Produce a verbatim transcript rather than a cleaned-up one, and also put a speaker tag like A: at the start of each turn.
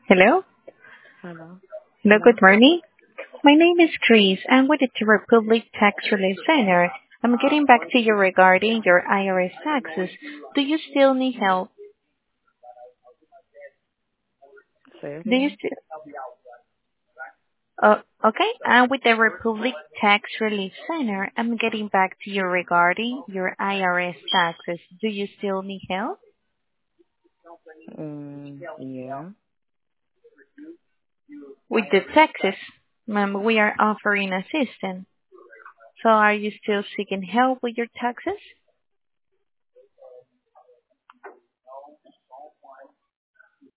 A: Hello.
B: Hello.
A: Hello, good
B: Hello.
A: morning. My name is Chris. I'm with the Republic Tax Relief Center. I'm getting back to you regarding your I R S taxes. Do you still need help?
B: Say it
A: Do you
B: again.
A: still? Uh, okay. I'm with the Republic Tax Relief Center. I'm getting back to you regarding your I R S taxes. Do you still need help?
B: Mm, yeah.
A: With the taxes, ma'am, we are offering assistance. So are you still seeking help with your taxes?